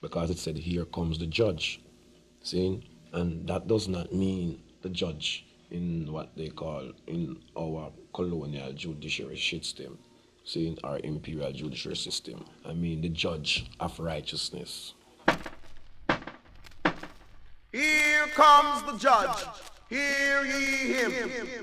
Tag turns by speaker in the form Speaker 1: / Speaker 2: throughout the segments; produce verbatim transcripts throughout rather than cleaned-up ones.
Speaker 1: because it said, here comes the judge. See? And that does not mean the judge in what they call in our colonial judiciary system, see, in our imperial judiciary system. I mean the judge of righteousness.
Speaker 2: Here comes the judge. Hear ye him.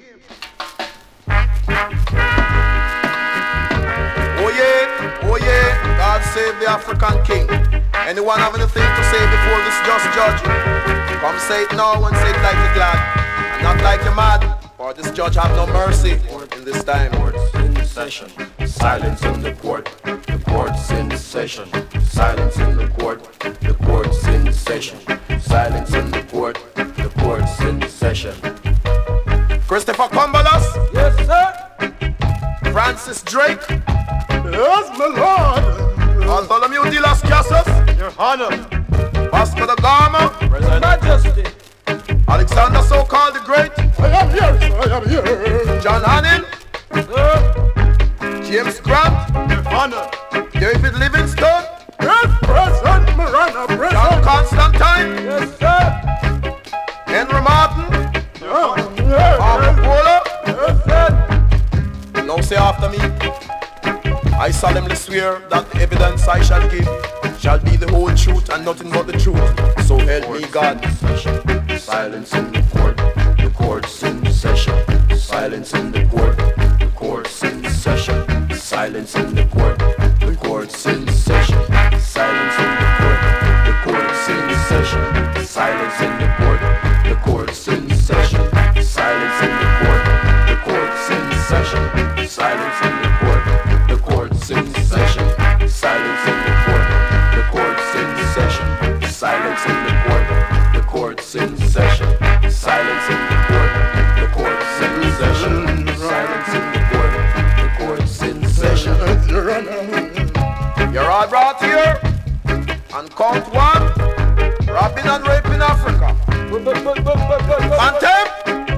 Speaker 2: Oh yeah, oh yeah, God save the African king. Anyone have anything to say before this just judge? Come say it now and say it like you're glad, and not like you're mad, for this judge have no mercy in this time.
Speaker 3: Court's in session, silence in the court. The court's in session, silence in the court. The court's in session, silence in the court. The court's in session.
Speaker 2: Christopher Cumberlas?
Speaker 4: Yes, sir.
Speaker 2: Francis Drake?
Speaker 4: Yes, my lord.
Speaker 2: Bartholomew de las Casas?
Speaker 4: Your Honor.
Speaker 2: Vasco da Gama?
Speaker 4: Present Majesty.
Speaker 2: Alexander so-called the Great?
Speaker 4: I am here, sir. I am here.
Speaker 2: John Hannon?
Speaker 4: Sir.
Speaker 2: James Grant?
Speaker 4: Your Honor.
Speaker 2: David Livingstone?
Speaker 4: Yes, President Marana. Present.
Speaker 2: John Constantine?
Speaker 4: Yes, sir.
Speaker 2: Henry Martin?
Speaker 4: Yeah. Yeah.
Speaker 2: Arthur Polo?
Speaker 4: Yes, sir.
Speaker 2: Now say after me. I solemnly swear that the evidence I shall give shall be the whole truth and nothing but the truth. So help me God.
Speaker 3: Silence in the court. The court's in session. Silence in the court. The court's in session. Silence in the court. The court's in session. Silence in the court. The court's in session. Silence in the court. The court's in session. Silence in the court. The court's in session. Silence in the court. The court's in session. Silence in the court. The court's in session. Silence in the court. The court's in session. Silence in the court. The court's in session. Silence in the court. The court's in session.
Speaker 2: You're all brought here and count one. Robbing and raping Africa. Phantom.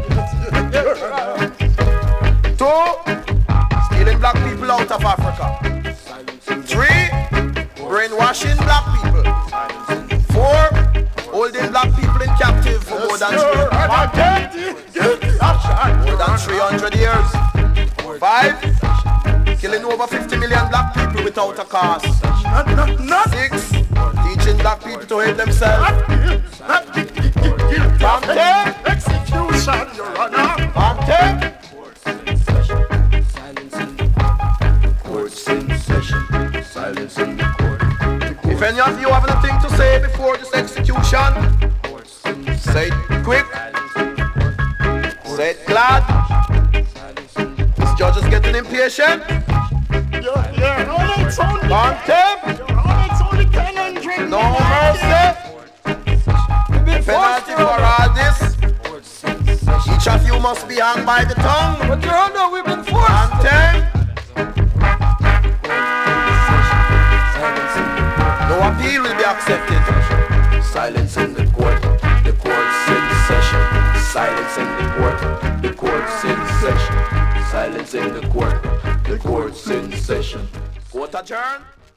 Speaker 2: Two. Stealing black people out of Africa. Three. Brainwashing black people. Four. Holding black people in captive for more than more than three hundred years. Five. Killing over fifty million black people without a cause. Six. Teaching black people to hate themselves. From ten.
Speaker 4: Execution, Your Honor.
Speaker 2: From ten.
Speaker 3: Court's in session. Silence in the court.
Speaker 2: If any of you have anything to say before this execution, say it quick. Say it glad. This judge is getting impatient.
Speaker 4: Your Honor, it's only
Speaker 2: Contempt.
Speaker 4: Your Honor, it's only ten hundred.
Speaker 2: No mercy. Penalty for all this. Each of you must be hung by the tongue.
Speaker 4: But Your Honor, we've been forced.
Speaker 2: Contempt. No appeal will be accepted.
Speaker 3: Silence in the court. The court's in session. Silence in the court. The court's in session. Silence in the court. The court's in session.
Speaker 2: Court adjourned.